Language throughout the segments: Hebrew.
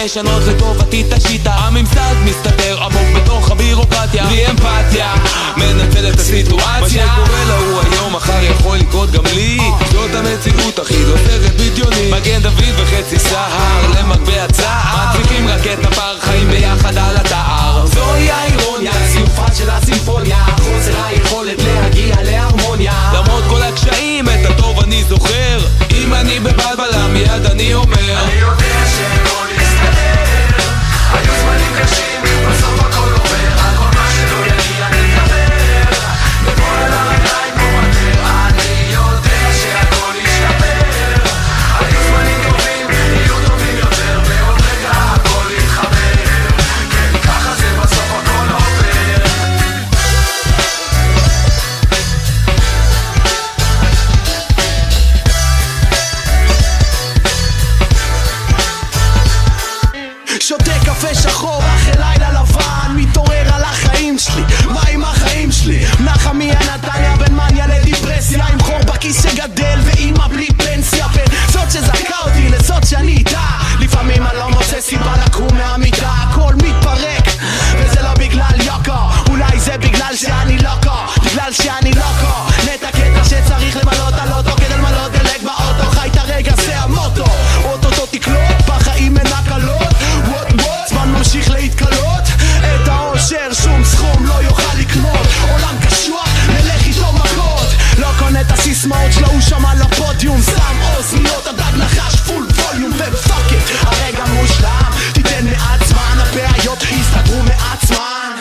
לשנות לטובתי את השיטה. הממסד מסתתר עמוק בתוך הבירוקרטיה, בלי אמפתיה מנצל את הסיטואציה. מה שקורה לו היום מחר יכול לקרות גם לי. זאת המציאות אחי, לא סרט בדיוני. מגן דוד וחצי סהר למגבה הצער, מצליחים רק את הפער, חיים ביחד על התער. זוהי האירוניה, סיופה של הסימפוניה, חוסר היכולת להגיע להרמוניה. למרות כל הקשיים את הטוב אני זוכר, אם אני בבלבלה מיד אני אומר אני יודע שהכל יסתדר, היו זמנים קשים, בסוף הכל עובר, על כל מה שלא יגיע נקבר, נפול על הרגליים כמו מטר. אני יודע שהכל ישתפר, היו זמנים טובים, יהיו טובים יותר, ועוד רגע הכל יתחבר, כן ככה זה בסוף הכל עובר. שותה קפה שחור אחרי לילה לבן, מתעורר על החיים שלי, מה עם החיים שלי? נחמיה נתניה בין מניה לדיפרסיה, עם חור בכיס שגדל ואימא בלי פנסיה, בין זאת שזרקה אותי לזאת שאני איתה. לפעמים אני לא מוצא סיבה לקום מהמיטה, הכל מתפרק וזה לא בגלל יוקו, אולי זה בגלל שאני לוקו, בגלל שאני לוקו. נטע קטע שצריך למלות על אוטו כדי למלות דלק באוטו, חי את הרגע זה המוטו, אוטוטו תקלוט בחיים אין הקלות, זמן ממשיך להתקלות, את האושר שום סכום לא יוכל לקנות, עולם קשוח נלך איתו מכות, לא קונה את הסיסמאות שלו, הוא שם על הפודיום, שם אוזניות הדג נחש פול ווליום ופאק איט, הרגע מושלם, תיתן מעט זמן, הבעיות יסתדרו מעצמן.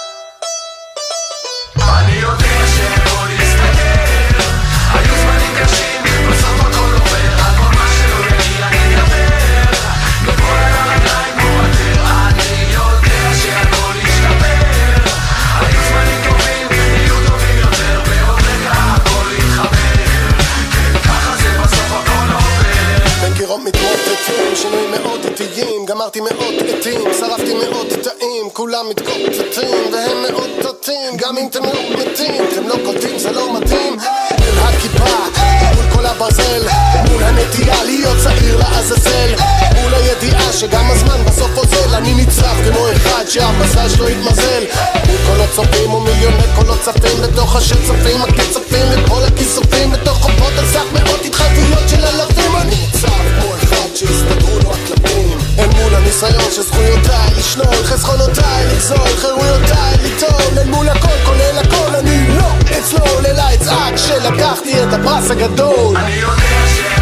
אני יודע שהכל יסתדר, היו זמנים קשים, בסוף הכל עובר, על כל מה שלא יגיע נקבר, נפול על הרגליים כמו מטר. אני יודע שהכל ישתפר, היו זמנים טובים, יהיו טובים יותר, ועוד רגע הכל יתחבר, כן ככה זה בסוף הכל עובר. בין קירות מתמוטטים, שינויים מאוד איטיים, גמרתי מאות עתים, שרפתי מאות תאים, כולם מתקוטטים והם מאוד תותים, גם אם אתם לא מתים, אתם לא קולטים, זה לא מתאים. אל הכיפה, מול כל הברזל, מול הנטייה להיות צעיר לעזאזל, מול הידיעה שגם הזמן בסוף עוזל, אני ניצב כמו אחד שהמזל שלו יתמזל, מול קולות צופים ומיליוני קולות צפים בתוך השצפים הקצפים וכל הכיסופים בתוך חופות על סך מאות התחייבויות של אלפים. אני ניצב כמו אחד שהסתדרו לו הקלפים, אל מול הניסיון שזכויותיי לשלול, חסכונותיי לגזול, חירויותיי ליטול, אל מול הכל כולל הכל אני לא אצלול, אלא אצעק שלקחתי את הפרס הגדול. אני יודע